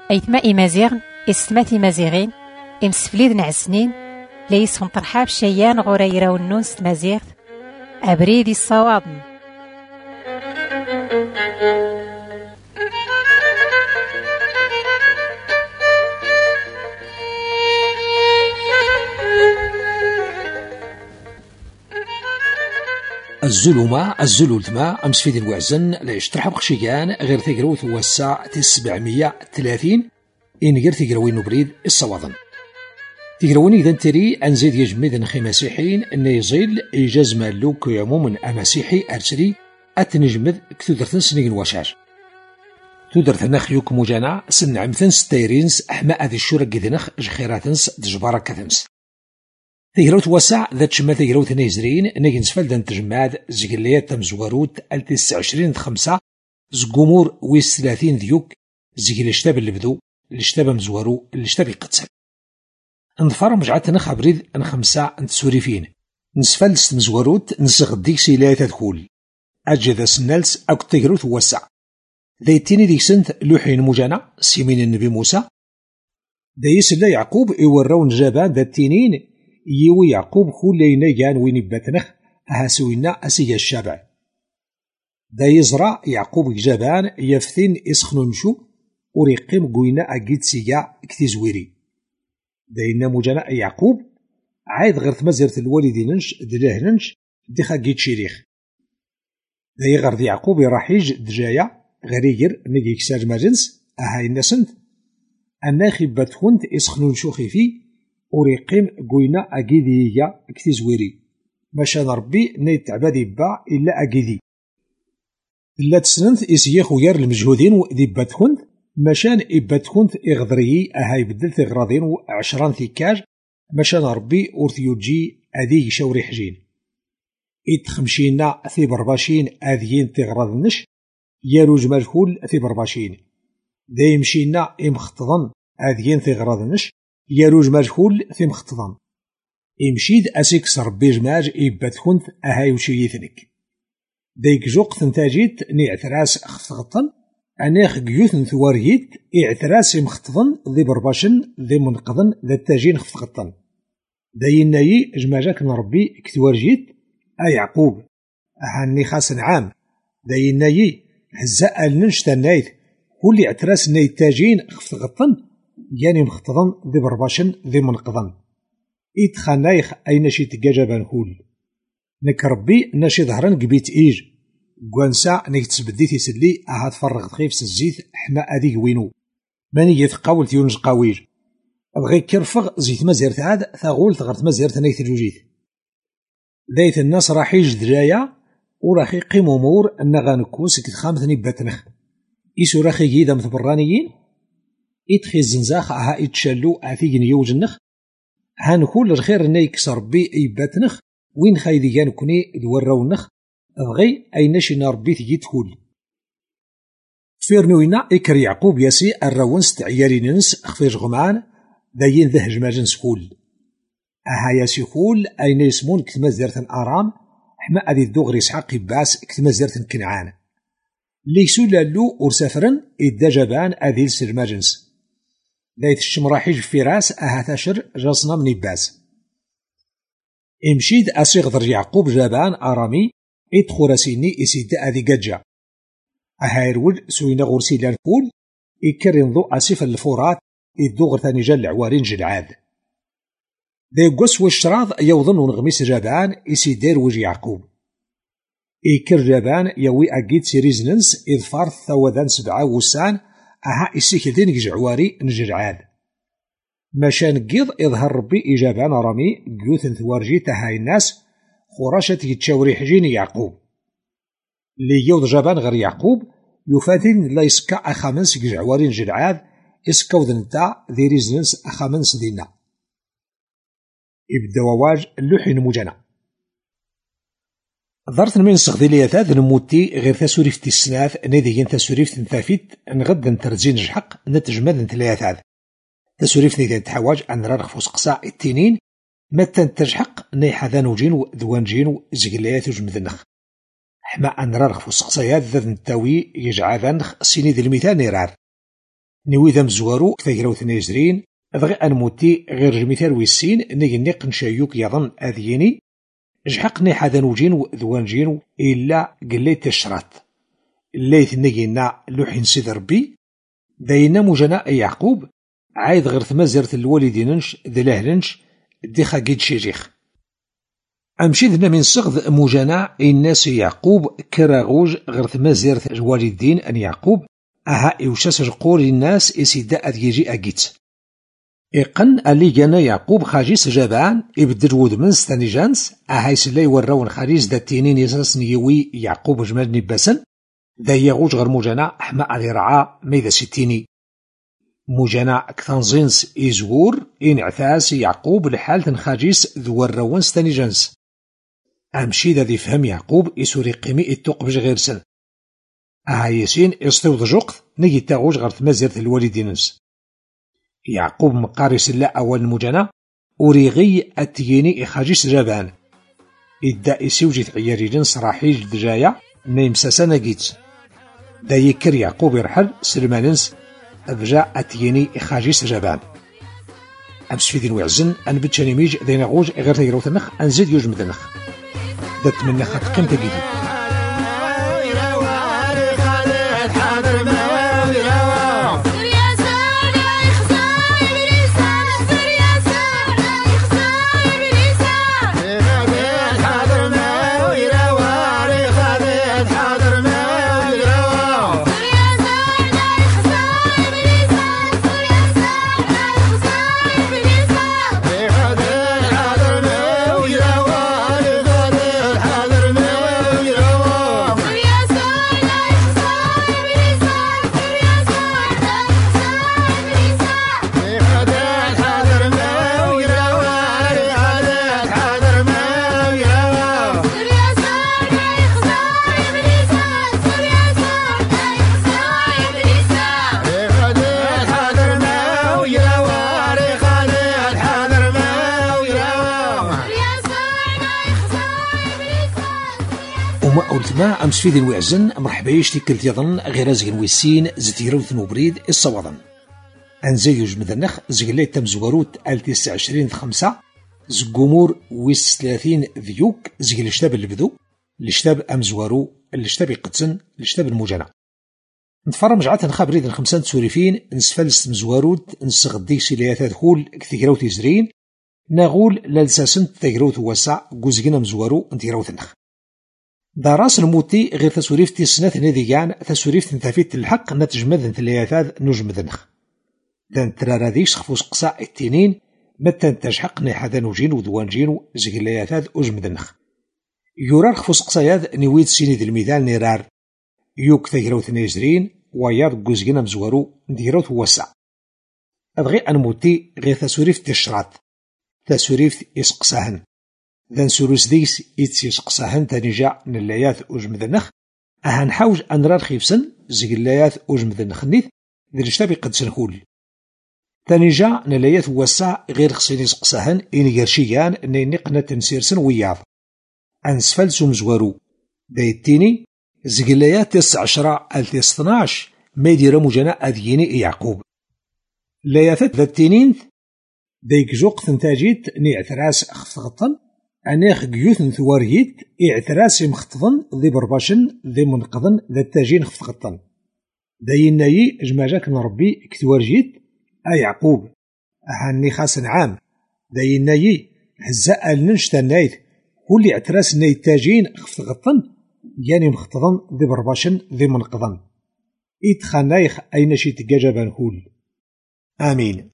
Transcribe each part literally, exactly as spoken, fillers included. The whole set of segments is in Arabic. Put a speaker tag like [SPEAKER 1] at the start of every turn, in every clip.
[SPEAKER 1] أيتما إمازيغن إستماتي مازيغين إمسفليد نعسنين ليسهم طرحاب شيان غوريرا والنونس مازيغ أبريدي الصوابن.
[SPEAKER 2] الزلومة الزلولتما أمس في دين وعزن ليش ترحب خشيان غير تقروت وسع تسعمية ثلاثين إن غير تقروين نبريد الصواضن تقروين إذا تري أنزيد يجمد نخي مسيحيين أن يزيل إيجاز مالو كيعموم أمسيحي أرسلي أتنجمد كتودرتن سنين وشاش تودرتن نخيوك مجانا سن عمثن ستيرينس أحماء ذي الشورك جذنخ جخيراتنس دجبارك كثنس تيغروت وسع ذات شمال تيغروت نيزرين نيجي نسفل دان تجماد زقليات تمزوروت التسع عشرين خمسة زقومور ويس ثلاثين ذيوك زقل الشتاب اللي بدو الشتاب مزورو الشتاب يقتل انظفر مجعات نخ بريد ان خمسة انت سوريفين نسفل ستمزوروت نسغ ديك سيلاية تدخول اجد سنالس او تيغروت وسع ذيتيني ديك سنت لوحين مجانا سيمين النبي موسى دايس الله يعقوب يوراون جابان ذات تينين يوي يعقوب خولينا جان وين باتنخ أهاسوينا أسيا الشابع دا يزرع يعقوب جابان يفتين إسخنو نشو وريقيم قوينا أجيد سيا كتزويري داينا مجانا يعقوب عايد غير تمزرت الوالديننش دلاهننش ديخا جيد شيريخ دا يغرد يعقوب يراحيج دجايا غريجر نجي كساج ماجنس أهاي النسنت أناخي باتخونت إسخنو نشو خيفي وريقيم قوينا أجيدية كتزويري ماشان ربي نيت عبادي با إلا أجيدي إلا تسننت إسياخ ويار المجهودين ودي باتخنت ماشان إباتخنت إغضريي أهاي بدل تغراضين وعشران ثيكاج ماشان ربي أورثيوجي أذي شوري حجين إت خمشينا ثي برباشين أذيين تغراضنش يارو جمال كل ثي برباشين دايمشينا إمخطضن أذيين تغراضنش ياروج مجهول في مخططان يمشيد أسيكس ربي جماج إباتخنت أهاي وشيثنك ديك جوق تنتاجيت نيعتراس خفغطن أناخ جيوثن ثواريت إعتراس مخططن ذي برباشن ذي منقضن ذي التاجين خفغطن داين نايي جماجاك نربي كتوارجيت أي يعقوب أهاني خاصن عام داين نايي هزاء النشتا نايت كل اعتراس نايت تاجين خفغطن يعني مخططن ذي برباشن ذي منقضن إيت خانايخ أي نشي تجاجبان هول نك ربي نشي ظهرن قبيت إيج قوانسا نيك تسبدي تيسلي أهات فرغ تخيف سزيت حما أذيك وينو ماني يتقاول تيونج قاويج بغي كرفغ زيت مزيرت عاد ثاغول ثغرت مزيرت نيك تلوجيت ذيت الناس راح يجد جايا وراح يقيم أمور أن غانكوس كتخامثني باتنخ إيسو راح يجيدا مثبرانيين إتخي الزنزاخ أها إتشالو أثيجن يوجنخ هان كل الخير نيكس ربي إيباتنخ وين خايدي جان كوني دورونخ أبغي أي نشي ربي تجي تقول فيرنوينا إكر يعقوب ياسي الروانس تعيالي ننس أخفيج غمان داين ذهج ماجن سكول أها ياسي كول أين يسمون كتما زيرتن أرام حما أدي الدغري إسحاق باس كتما زيرتن كنعان ليسو لالو ورسافرن إدا جبان أذي السلماجنس دايت الشمراحيج في راس أهاتاشر جاصنا من باس امشيد أسيغ ذر يعقوب جابان أرامي إدخو راسيني إسيد أذي قجا أهايرول سوينا غورسي لانكول إكر ينضو أسيف الفورات إدو غرثاني جال العوارين جلعاد داي قس والشراض يوظن ونغميس جابان إسيدير وجي يعقوب إكر جابان يوي أجيد سيريزننس إظفار ثوذان سبعة وسان أها إسيكلتين جعواري نجرعاد ماشان قيض إظهر ربي إجابان رمي جيوثن ثوارجي تهاي الناس خراشة يتشاوري حجيني يعقوب اللي يوض جابان غير يعقوب يفادين لا يسكا أخامنس جعواري نجرعاد إسكوذن تا ذي ريزننس أخامنس دينا إبدا وواج اللوحين مجانا ضرت من السغديلية ذا نموتي غير تسوريف تسناث نادي تسوريف تنثافيت نغد نترزين جحق نتجمد نتلاث هذا تسوريف نيدي تحواج أن رغف وسقساء التنين متى تجحق نيحا ذا نوجين وذوانجين وزقليات وجمذنخ حما أن رغف وسقسايات ذا نتاوي يجعى ذنخ سيني ذي المثال نيرار نوي ذا مزوارو كثيرو ثنيزرين ضغي أنموتي غير جميثار ويسين نيجي قنشايوك يظن أذيني جحقني حدا نوجين ذوانجين إلا قليت الشرات الليث نيجينا لوحين سيد ربي داينا مجناء يعقوب عايد غير ثمازرت الوالدينش ذي لهلنش دي خاقيد شيريخ أمشي ذنا من صغذ مجناء الناس يعقوب كراغوج غير ثمازرت الوالدين أن يعقوب أها إوشاس جقور الناس إسيدا أذيجي أجيت إقن اللي جانا يعقوب خاجيس جابان إبدر ودمن ستاني جانس أها يسلاي وراون خاريز دا تينين يساس نيوي يعقوب جمال نباسن دا يغوج غير مجانا أحما علي رعا ميدا ستيني مجانا كثنزينس إزور إن عثاس يعقوب لحال تنخاجيس ذو الروان ستاني جانس أمشي دا دي فهم يعقوب إسوري قيمي إتوق بج غير سن أها يسين إستوض جوقت نيجي تاغوج غير تمازرت الوالدينس يعقوب مقارس لا أول مجانا أوريغي التييني إخاجيس جابان إدا إسيوجيت عياري جنس راحيج دجايا نيمساسانا جيت دا يكر يعقوب يرحل سلماننس أبجا التييني إخاجيس جابان أمس في دين وعزن أن بتشاني ميج دينا غوج غير تيرو تنخ أنزيد يوج مدنخ دا تمنى خط قيمة جديد ما أمس في ذي الوعزن مرحبا يشتي كلت يظن غير زغن ويسين زتيرو ثنو بريد الصوضن أنزيوج مذنخ زغليت تمزوروت التسع عشرين خمسة زقومور ويس ثلاثين ذيوك زغل الشتاب اللي بدو الشتاب أمزوارو الشتاب يقتسن الشتاب المجنى نتفرم جعات نخابريد الخمسان تسوريفين نسفلس مزواروت نسغديك سيلياثات خول كثيروت يزرين ناغول لالساسن تغروت واسع قوزقنا مزوارو انتيروت النخ داراس الموتي غير تسوريف تيسنات نذيان تسوريف تنتفيت الحق نتجمد ثلاثات نجمد نخ دان ترارا ذيش خفوس قصاء التنين متى تجحقني حدا نوجين ودوانجين زغلياثات أجمد نخ يورار خفوس قصاياد نويد سيني ذي الميدان نيرار يوك تغروت نيزرين وياد قوزقنا مزوارو نديروت واسع أبغي أنموتي غير تسوريف تشرات تسوريف إسقساهن ذن سوروس ديس إتسيس قصاهن تنجا نلايات أجمد النخ أهان حوج أنرار خيفسن زيق اللايات أجمد النخنيث ذي الاشتابي قد سنخول تنجا نلايات واسع غير خصينيس قصاهن إني قرشيان نيني قنا تنسيرسن وياض أنسفل سومزوارو دايتيني زيق اللايات تسع عشرة التيس اثناش ما يدير مجانا أذيني يعقوب لايات ذا التينينث دايك جوق ثنتاجيت نيعتراس أخفغطن أناخ قيوث ثواريت إعتراسي مخطظن ذي برباشن ذي منقضن ذا التاجين خفغطن داين نايي جماجاك نربي كتوارجيت أي يعقوب أهاني خاص عام داين نايي هزاء النشتا نايث كل اعتراس ناي التاجين خفغطن يعني مخطظن ذي برباشن ذي منقضن إتخانايخ أين شي تقاجبان هول آمين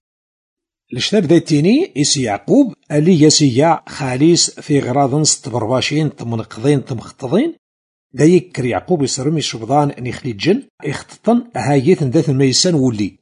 [SPEAKER 2] الشتاب ذاتيني إسي يعقوب اللي يسيا خاليس في غراضن ستبرباشين تمنقضين تمخطضين دا يكر يعقوب يسرمي الشبضان أن يخلي الجن يخططن هايثن ذات الميسان ولي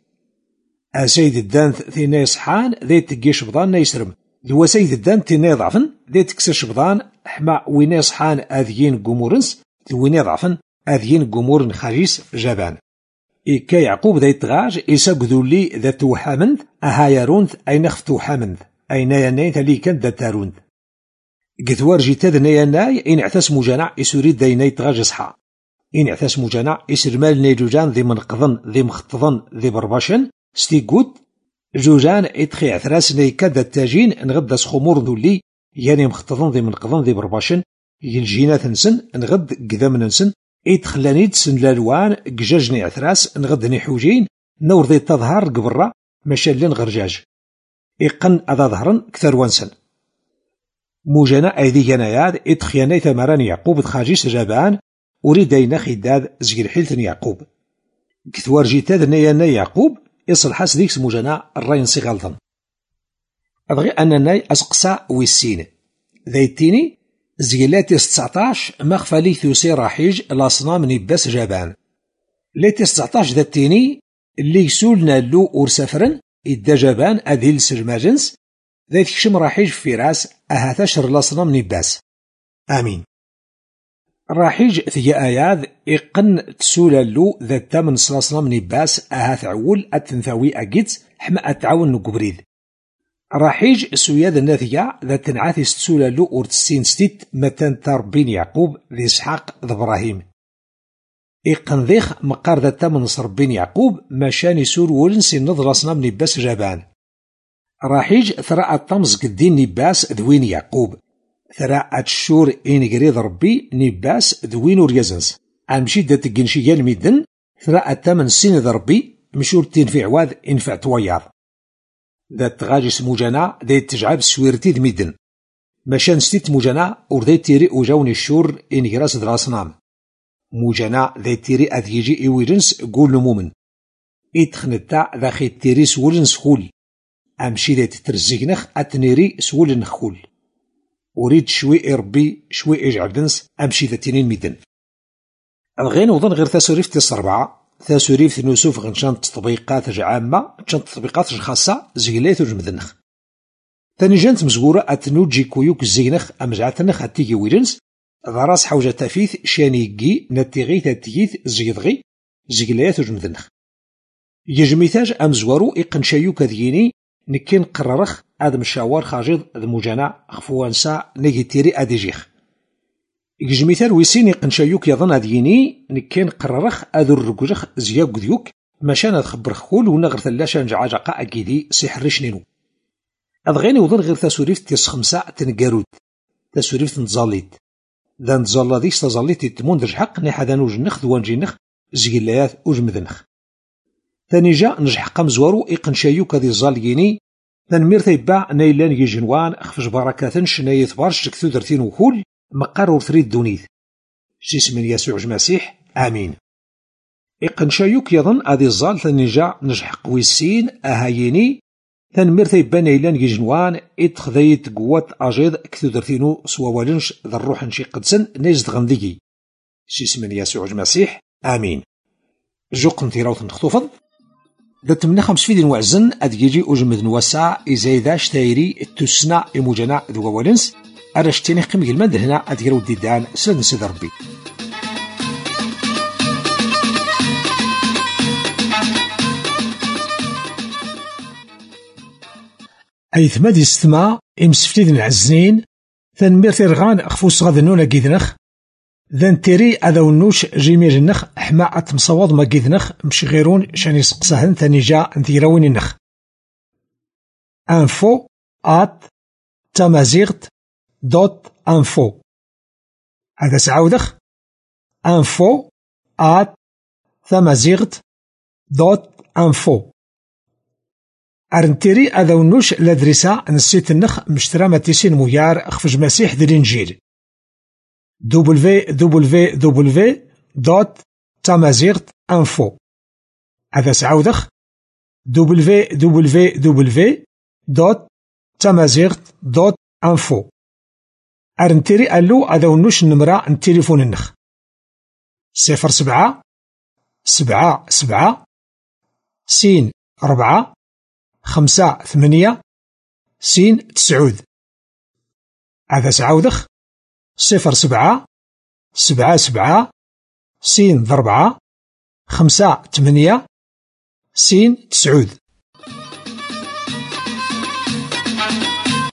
[SPEAKER 2] أسيد الدان ثينا يصحان ذي تقي شبضان نيسرم ذو سيد الدان ثينا يضعفن ذي تكسر شبضان حما وين يصحان أذيين قمورنس وين يضعفن أذيين قمورن خاليس جبان إيكا يعقوب ذا يتغاج إيسا قذولي ذا توحامنذ أها يارونذ أين توحامنذ أين يناي ثلي كان ذا تارونذ قثوار جيتا ذا يناي إن اعتاس مجانع إسوريد ذا يناي تغاج صحا إن اعتاس موجانا إسرمال نيجوجان ذي منقضن ذي مخطضن ذي برباشن ستيقود جوجان إتخي عثراس نيكاد التاجين نغد سخمور ذولي يعني مخطضن ذي منقضن ذي برباشن ينجينات نسن نغد قدام نسن إتخلانيد سن لالوان قجاجني عثراس نغد نحوجين نور ذي تظهر قبرة مشالين غرجاج إقن أذا ظهرن كثر وانسن موجانا أيدي جناياد إتخياني ثمران يعقوب تخاجيس جابان أريد خداد زجل حيلثن يعقوب كثوار جيتاد نيانا يعقوب يصل حاس ديكس موجانا الراين صغالطن أبغي أنناي أسقسا ويسين ذيتيني زجلاتي تسعطاش مخفى لي ثوسي راحيج الأصنام نباس جابان ليتي تسعطاش ذاتيني اللي يسولنا اللو أورسافرن إدا جابان أذيل سجماجنس ذات كشم راحيج في راس أهاتشر الأصنام نباس آمين راحيج ثي آياد إقن تسول اللو ذات تامن صلاصنام نباس أهات عول أتنثاوي أجيت حما أتعاون نقبريد راحيج سوياد الناثية ذات تنعاثي ستسول اللو أورتسين ستيت متان تربين يعقوب ذي إسحاق ذا إبراهيم إقن ذيخ مقار ذات تامن صربين يعقوب مشان يسول ولنسي نظر أصنام نباس جابان راحيج ثراء الطمز قدين نباس ذوين يعقوب ثراء الشور إن قريض ربي نباس ذوين وريزنس أمشي دات الجنشية الميدن ثراء الثمن سين ذا ربي مشور تين في عواد إنفع توياض ذات غاجس موجانا ذات تجعب سويرتي ذميدن مشان ستيت موجانا ورديت تيري وجاوني الشور إن قراس ذا الأصنام موجانا ذات تيري أذيجي إيويرنس قول نمومن إتخنتا ذا خيت تيري سولن سخول أمشي ذات ترزيقنخ أتنيري سولن نخول أريد شوي ربي شوي إجعبدنس أمشي ذاتينين ميدن الغين وظن غير تاسوريف تيس أربعة تاسوريف نوسوف غنشان تطبيقات عامة شان تطبيقات خاصة زيلات وجمدنخ ثاني جانت مزقورة أتنوجي كويوك زينخ أمزعتنخ أتيجي ويرنس ضراس حوجة تافيث شانيجي نتيغي تاتيث زيدغي زيلات وجمدنخ يجميتاج أمزوارو إقن شايوك ذيني نكين قررخ آدم الشاوار خاجد ذموجانا خفوانسا نيجيتيري أديجيخ يجميثال ويسيني قنشايوك يظن أديني نكين قررخ أذر رجوجخ زياق ديوك مشان أتخبر خول ونغر ثلاشا نجعاجقا أكيدي سحرش نينو أضغيني وظن غير تاسوريف تيس خمسة تنقارود تاسوريف تنتظاليت ذا نتظالا ديس تظاليت يتمون درج حق نحادا نوجنخ ذوان جينخ زيلايات وجمذنخ ثاني جا نجحق مزوارو إقنشايوك ذي الظالييني تنمير تيباع نيلان يجنوان خفج بركاتنش نايث بارش تكثو درتين وكول مقار ورثريد دونيث سيس من يسوع المسيح آمين إقنشايوك يظن أذي الظال ثنجا نجحق ويسين أهاييني تنمير تيباع نيلان يجنوان إتخذيت قوات أجيض كثو درتينو سوالنش ذا الروح نشي قدسن نيزد غندقي سيس من يسوع المسيح آمين جوق نتيراوث نخطوفض ذات من خمس فيدين وعزن أدجيجي أجمد نوسع إزايداش تايري التسنى إموجنا ذو ولنس أرشتيني قيمة المد هنا أدجيرو الديدان سلد نسيد ربي أيث مادي استماع إمس فيدين عزنين ثنمير تيرغان أخفوس غاذنونا جيدنخ ذن تيري أذونوش جيمير النخ حماء مصوض ما جيدنخ مش غيرون شان يسقسهن ثاني جا نثيروين النخ انفو آت تمازيغت دوت انفو هذا سعودخ انفو آت تمازيغت دوت انفو أرنتيري أذونوش لدرسا نسيت النخ مشترى ماتيسين مويار أخفج مسيح ذي الإنجيل www دوت تمازيغت انفو هذا سعودخ www دوت تمازيغت دوت انفو أرنتيري ألو أذونوش النمرة التليفون النخ صفر سبعة سبعة سبعة سين ربعة خمسة ثمانية سين تسعود هذا سعودخ صفر سبعة سبعة سبعة سين ضربعة خمسة تمنية سين تسعود